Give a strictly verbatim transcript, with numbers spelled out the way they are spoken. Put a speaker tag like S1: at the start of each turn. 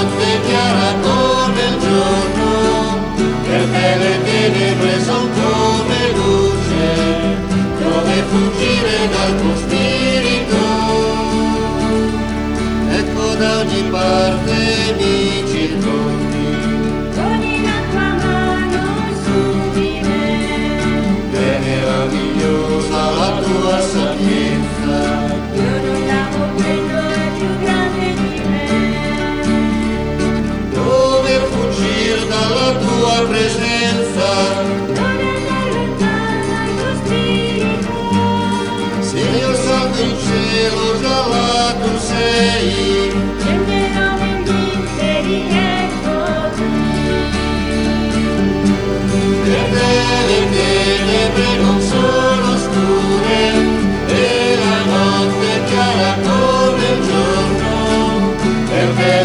S1: notte chiara come il giorno, per te le tenebre son come luce, dove fuggire dal tuo spirito. Ecco da ogni parte mi circondi,
S2: Poni la tua mano su di me.
S1: è meravigliosa la tua sapienza,
S2: Io non la comprendo, è più grande di me.
S1: dove fuggire dalla tua presenza.
S2: Non andar lontano il tuo spirito.
S1: Se io salgo in cielo, già là tu sei.
S2: Scenderò nei misteri, ecco qui.
S1: Per te le tenebre non sono scure, e la notte chiara come il giorno. Per te